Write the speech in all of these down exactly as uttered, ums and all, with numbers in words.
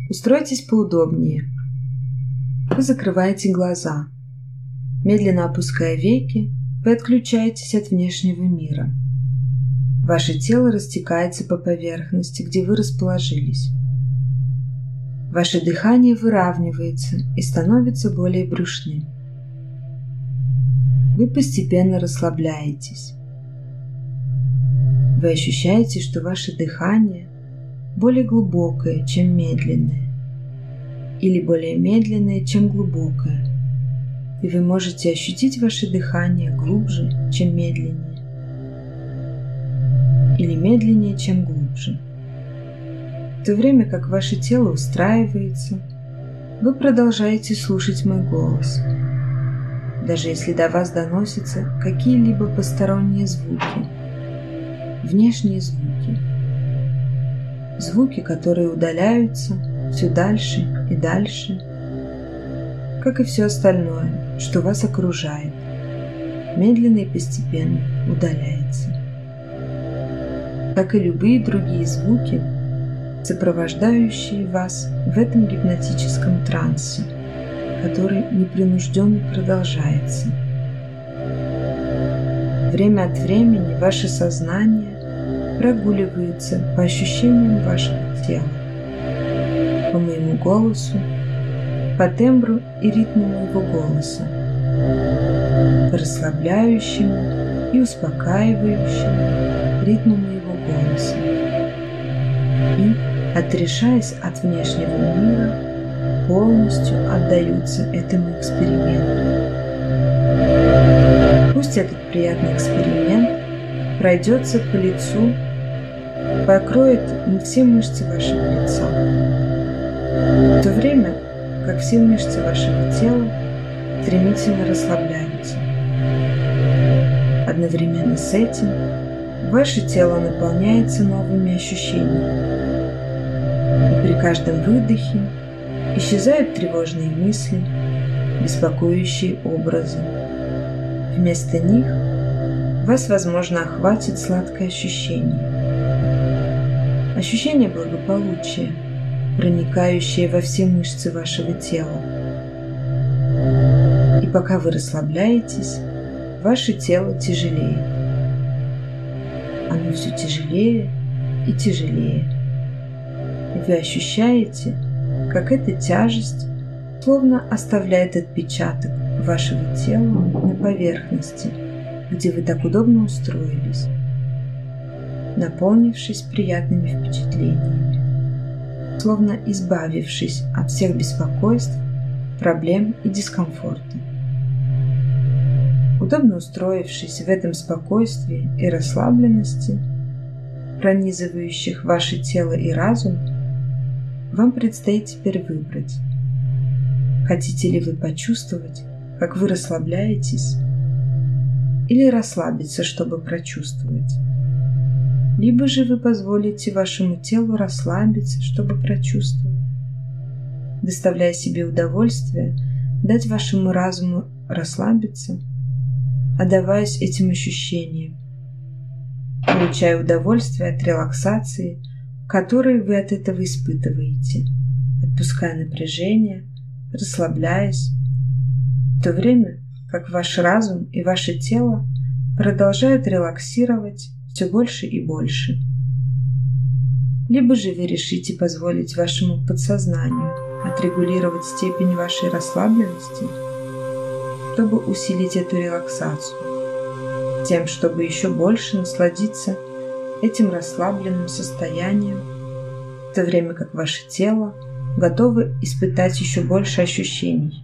Устройтесь поудобнее. Вы закрываете глаза. Медленно опуская веки, вы отключаетесь от внешнего мира. Ваше тело растекается по поверхности, где вы расположились. Ваше дыхание выравнивается и становится более брюшным. Вы постепенно расслабляетесь. Вы ощущаете, что ваше дыхание более глубокое, чем медленное, или более медленное, чем глубокое, и вы можете ощутить ваше дыхание глубже, чем медленнее, или медленнее, чем глубже. В то время как ваше тело устраивается, вы продолжаете слушать мой голос, даже если до вас доносятся какие-либо посторонние звуки, внешние звуки, звуки, которые удаляются все дальше и дальше, как и все остальное, что вас окружает, медленно и постепенно удаляется. Как и любые другие звуки, сопровождающие вас в этом гипнотическом трансе, который непринужденно продолжается. Время от времени ваше сознание прогуливается по ощущениям вашего тела, по моему голосу, по тембру и ритму моего голоса, по расслабляющему и успокаивающему ритму моего голоса. И, отрешаясь от внешнего мира, полностью отдаются этому эксперименту. Пусть этот приятный эксперимент пройдется по лицу, покроет все мышцы вашего лица, в то время как все мышцы вашего тела стремительно расслабляются. Одновременно с этим ваше тело наполняется новыми ощущениями, и при каждом выдохе исчезают тревожные мысли, беспокоящие образы. Вместо них вас, возможно, охватит сладкое ощущение. Ощущение благополучия, проникающее во все мышцы вашего тела. И пока вы расслабляетесь, ваше тело тяжелеет. Оно все тяжелее и тяжелее. И вы ощущаете, как эта тяжесть словно оставляет отпечаток вашего тела на поверхности, где вы так удобно устроились, наполнившись приятными впечатлениями, словно избавившись от всех беспокойств, проблем и дискомфорта. Удобно устроившись в этом спокойствии и расслабленности, пронизывающих ваше тело и разум, вам предстоит теперь выбрать, хотите ли вы почувствовать, как вы расслабляетесь, или расслабиться, чтобы прочувствовать. Либо же вы позволите вашему телу расслабиться, чтобы прочувствовать, доставляя себе удовольствие, дать вашему разуму расслабиться, отдаваясь этим ощущениям, получая удовольствие от релаксации, которую вы от этого испытываете, отпуская напряжение, расслабляясь, в то время как ваш разум и ваше тело продолжают релаксировать все больше и больше. Либо же вы решите позволить вашему подсознанию отрегулировать степень вашей расслабленности, чтобы усилить эту релаксацию, тем, чтобы еще больше насладиться этим расслабленным состоянием, в то время как ваше тело готово испытать еще больше ощущений.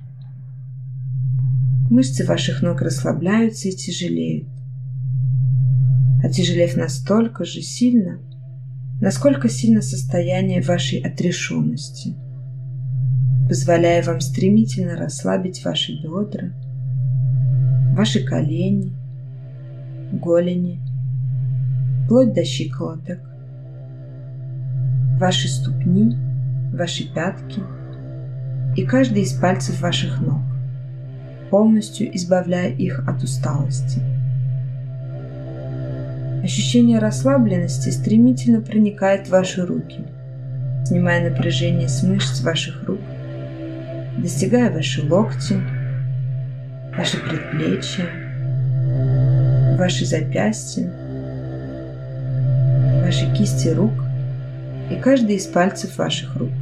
Мышцы ваших ног расслабляются и тяжелеют, отяжелев настолько же сильно, насколько сильно состояние вашей отрешенности, позволяя вам стремительно расслабить ваши бедра, ваши колени, голени, вплоть до щиколоток, ваши ступни, ваши пятки и каждый из пальцев ваших ног, полностью избавляя их от усталости. Ощущение расслабленности стремительно проникает в ваши руки, снимая напряжение с мышц ваших рук, достигая ваши локти, ваши предплечья, ваши запястья, ваши кисти рук и каждый из пальцев ваших рук.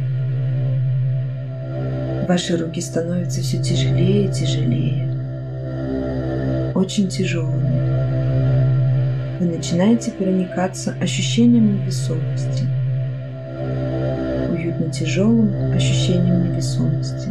Ваши руки становятся все тяжелее и тяжелее, очень тяжелыми. Вы начинаете проникаться ощущением невесомости, уютно тяжелым ощущением невесомости.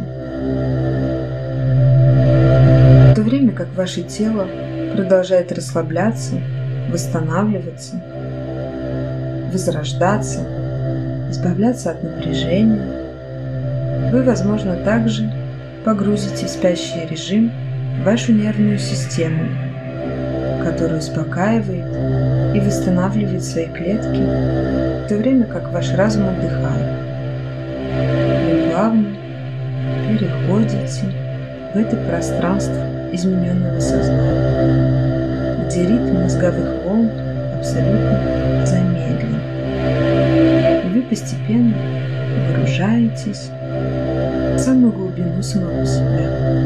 В то время как ваше тело продолжает расслабляться, восстанавливаться, возрождаться, избавляться от напряжения, вы, возможно, также погрузите в спящий режим вашу нервную систему, которая успокаивает и восстанавливает свои клетки, в то время как ваш разум отдыхает. Вы плавно переходите в это пространство измененного сознания, где ритм мозговых волн абсолютно замедлен. И вы постепенно погружаетесь в самую глубину самого себя,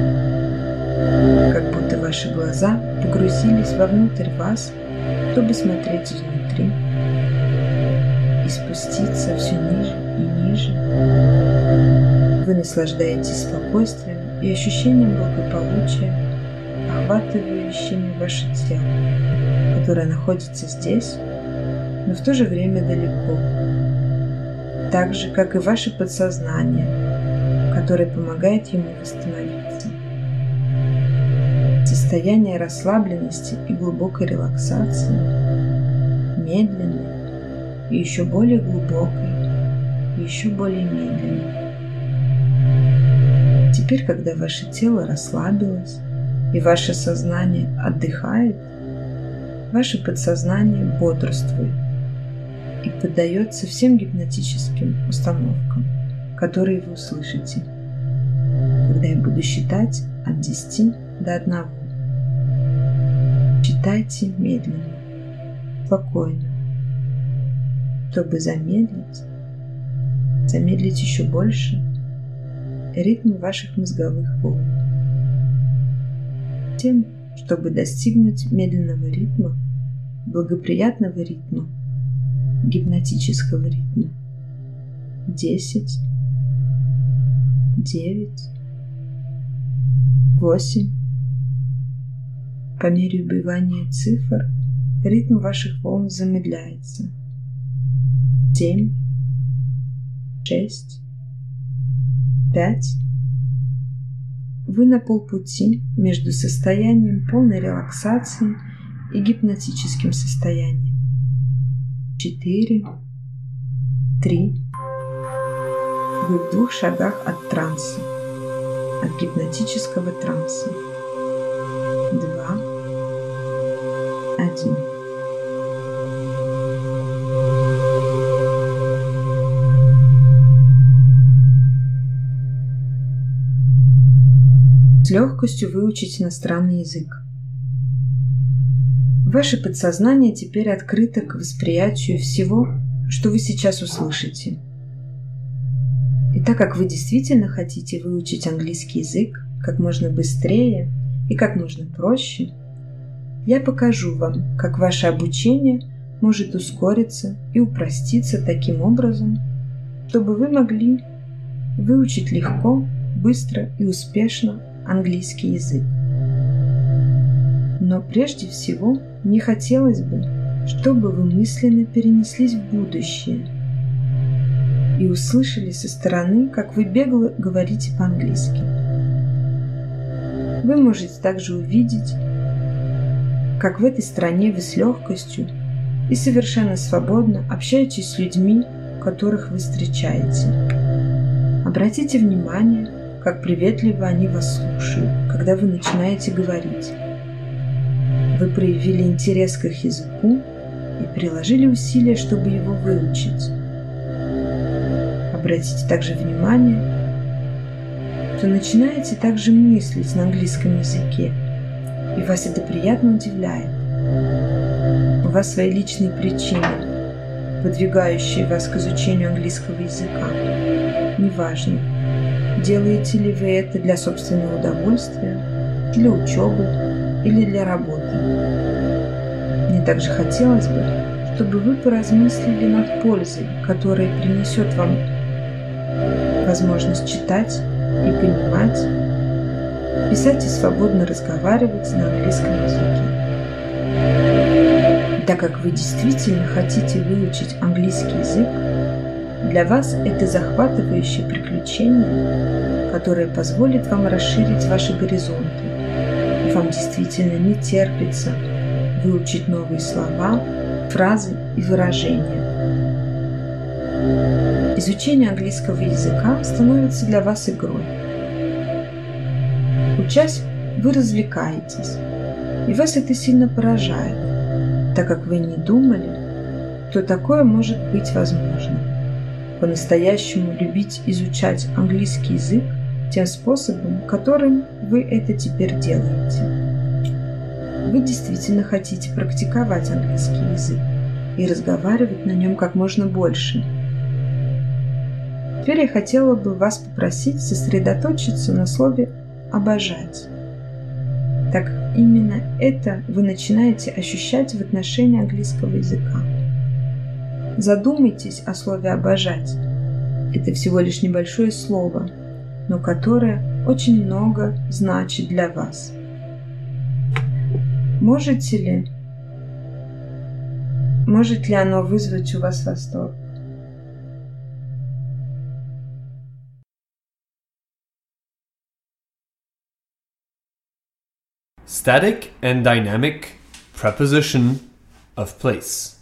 как будто ваши глаза погрузились вовнутрь вас, чтобы смотреть изнутри и спуститься все ниже и ниже. Вы наслаждаетесь спокойствием и ощущением благополучия, охватывающими ваше тело, которое находится здесь, но в то же время далеко, так же, как и ваше подсознание, которое помогает ему восстановиться. Состояние расслабленности и глубокой релаксации, медленной и еще более глубокой, и еще более медленной. Теперь, когда ваше тело расслабилось и ваше сознание отдыхает, ваше подсознание бодрствует и поддается всем гипнотическим установкам, которые вы услышите, когда я буду считать от десяти до одного. Считайте медленно, спокойно, чтобы замедлить, замедлить еще больше ритм ваших мозговых волн. Тем, чтобы достигнуть медленного ритма, благоприятного ритма, гипнотического ритма. Десять, девять, восемь. По мере убывания цифр ритм ваших волн замедляется. Семь, шесть, пять. Вы на полпути между состоянием полной релаксации и гипнотическим состоянием. Четыре, три. Вы в двух шагах от транса, от гипнотического транса. Два, один. С легкостью выучить иностранный язык. Ваше подсознание теперь открыто к восприятию всего, что вы сейчас услышите. И так как вы действительно хотите выучить английский язык как можно быстрее и как можно проще, я покажу вам, как ваше обучение может ускориться и упроститься таким образом, чтобы вы могли выучить легко, быстро и успешно английский язык. Но прежде всего мне хотелось бы, чтобы вы мысленно перенеслись в будущее и услышали со стороны, как вы бегло говорите по-английски. Вы можете также увидеть, как в этой стране вы с легкостью и совершенно свободно общаетесь с людьми, которых вы встречаете. Обратите внимание, как приветливо они вас слушают, когда вы начинаете говорить. Вы проявили интерес к их языку и приложили усилия, чтобы его выучить. Обратите также внимание, что начинаете также мыслить на английском языке, и вас это приятно удивляет. У вас свои личные причины, подвигающие вас к изучению английского языка. Неважно, делаете ли вы это для собственного удовольствия, для учебы или для работы. Мне также хотелось бы, чтобы вы поразмыслили над пользой, которая принесет вам возможность читать и понимать, писать и свободно разговаривать на английском языке. Так как вы действительно хотите выучить английский язык, для вас это захватывающее приключение, которое позволит вам расширить ваши горизонты, и вам действительно не терпится выучить новые слова, фразы и выражения. Изучение английского языка становится для вас игрой. Учась, вы развлекаетесь, и вас это сильно поражает, так как вы не думали, что такое может быть возможно. По-настоящему любить изучать английский язык тем способом, которым вы это теперь делаете. Вы действительно хотите практиковать английский язык и разговаривать на нем как можно больше. Теперь я хотела бы вас попросить сосредоточиться на слове «обожать». Так именно это вы начинаете ощущать в отношении английского языка. Задумайтесь о слове «обожать». Это всего лишь небольшое слово, но которое очень много значит для вас. Можете ли, может ли оно вызвать у вас восторг? Static and dynamic preposition of place.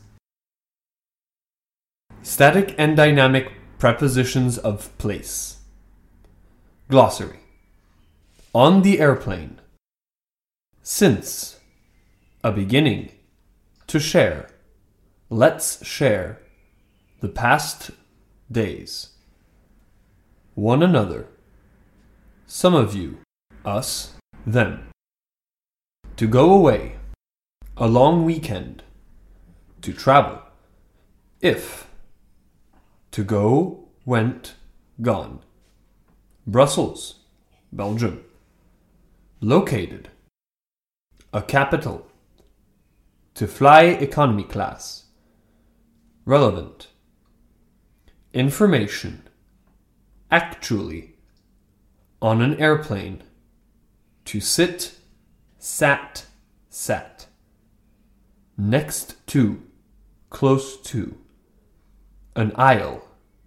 Static and dynamic prepositions of place. Glossary. On the airplane. Since. A beginning. To share. Let's share. The past days. One another. Some of you. Us. Them. To go away. A long weekend. To travel. If. To go, went, gone. Brussels, Belgium. Located. A capital. To fly economy class. Relevant. Information. Actually. On an airplane. To sit, sat, sat. Next to, close to. An aisle.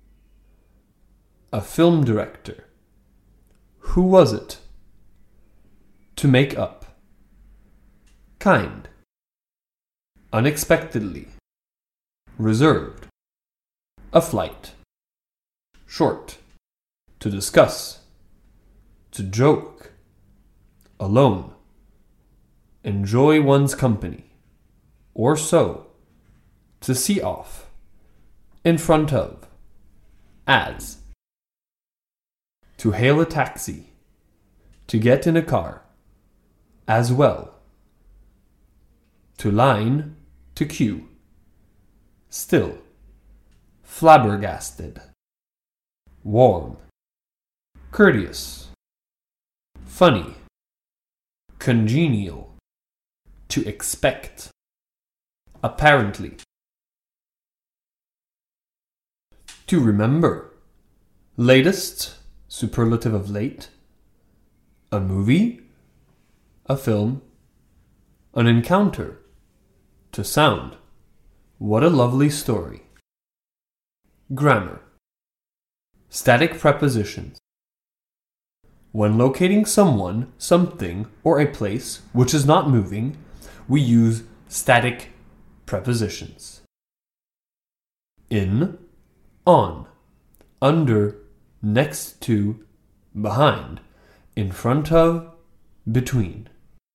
A film director. Who was it? To make up. Kind. Unexpectedly. Reserved. A flight. Short. To discuss. To joke. Alone. Enjoy one's company. Or so. To see off. In front of. As. To hail a taxi. To get in a car. As well. To line. To queue. Still. Flabbergasted. Warm. Courteous. Funny. Congenial. To expect. Apparently. To remember. Latest, superlative of late. A movie. A film. An encounter. To sound. What a lovely story. Grammar. Static prepositions. When locating someone, something, or a place which is not moving, we use static prepositions. In. On, under, next to, behind, in front of, between.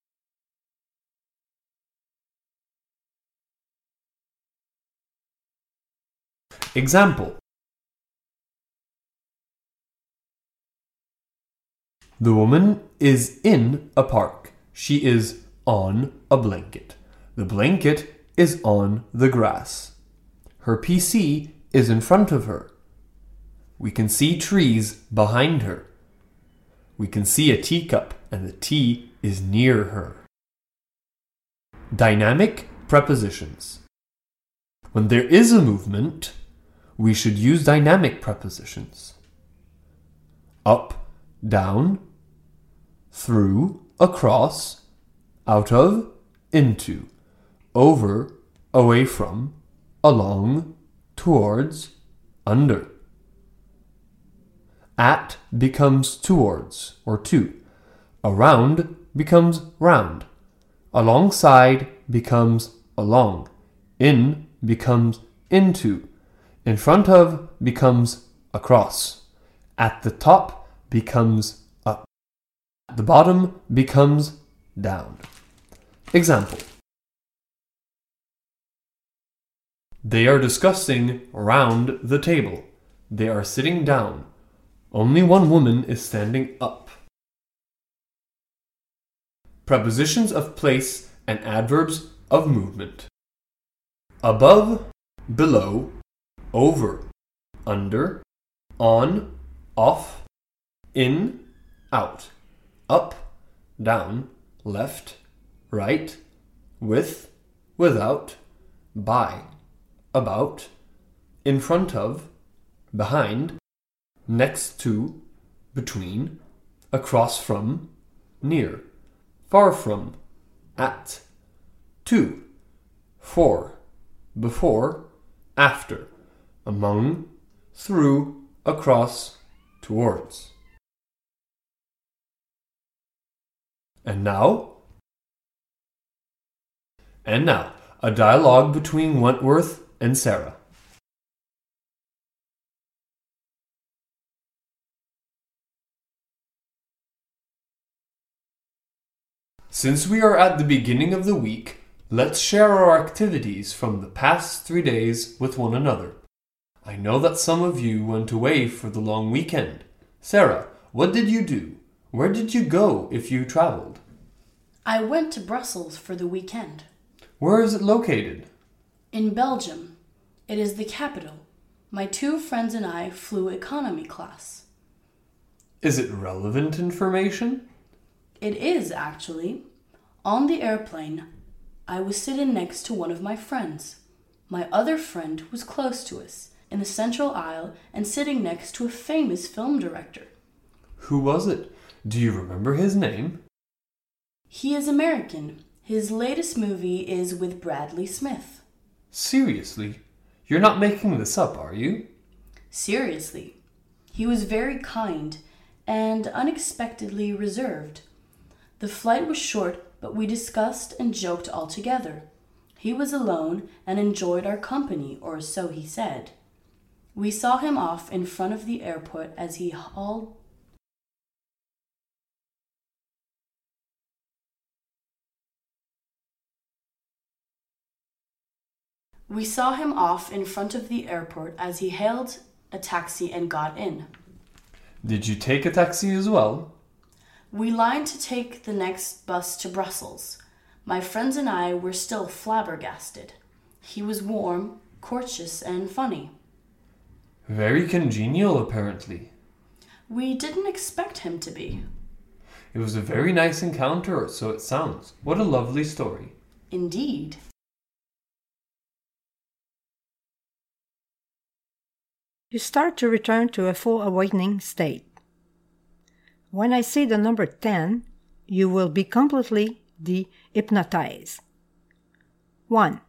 Example. The woman is in a park. She is on a blanket. The blanket is on the grass. Her P C is in front of her. We can see trees behind her. We can see a teacup and the tea is near her. Dynamic prepositions. When there is a movement, we should use dynamic prepositions. Up, down, through, across, out of, into, over, away from, along, towards, under. At becomes towards or to. Around becomes round. Alongside becomes along. In becomes into. In front of becomes across. At the top becomes up. At the bottom becomes down. Example. They are discussing round the table. They are sitting down. Only one woman is standing up. Prepositions of place and adverbs of movement. Above, below, over, under, on, off, in, out, up, down, left, right, with, without, by, about, in front of, behind, next to, between, across from, near, far from, at, to, for, before, after, among, through, across, towards. And now? And now, a dialogue between Wentworth and Sarah. Since we are at the beginning of the week, let's share our activities from the past three days with one another. I know that some of you went away for the long weekend. Sarah, what did you do? Where did you go if you traveled? I went to Brussels for the weekend. Where is it located? In Belgium. It is the capital. My two friends and I flew economy class. Is it relevant information? It is, actually. On the airplane, I was sitting next to one of my friends. My other friend was close to us, in the central aisle, and sitting next to a famous film director. Who was it? Do you remember his name? He is American. His latest movie is with Bradley Smith. Seriously? You're not making this up, are you? Seriously. He was very kind and unexpectedly reserved. The flight was short, but we discussed and joked all together. He was alone and enjoyed our company, or so he said. We saw him off in front of the airport as he hauled We saw him off in front of the airport as he hailed a taxi and got in. Did you take a taxi as well? We lined to take the next bus to Brussels. My friends and I were still flabbergasted. He was warm, courteous, and funny. Very congenial, apparently. We didn't expect him to be. It was a very nice encounter, so it sounds. What a lovely story. Indeed. You start to return to a full awakening state. When I say the number ten, you will be completely de-hypnotized. One.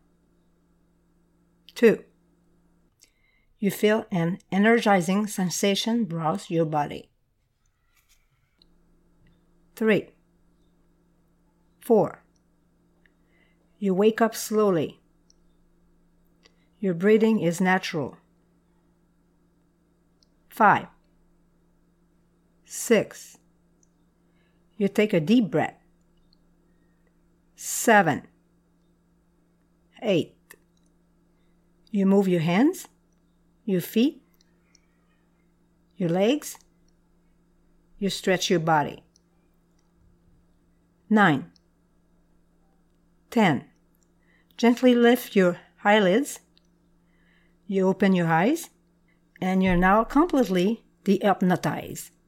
Two. You feel an energizing sensation browse your body. Three. Four. You wake up slowly. Your breathing is natural. Five. Six. You take a deep breath. Seven. Eight. You move your hands, your feet, your legs. You stretch your body. Nine. Ten. Gently lift your eyelids. You open your eyes, and you're now completely dehypnotized.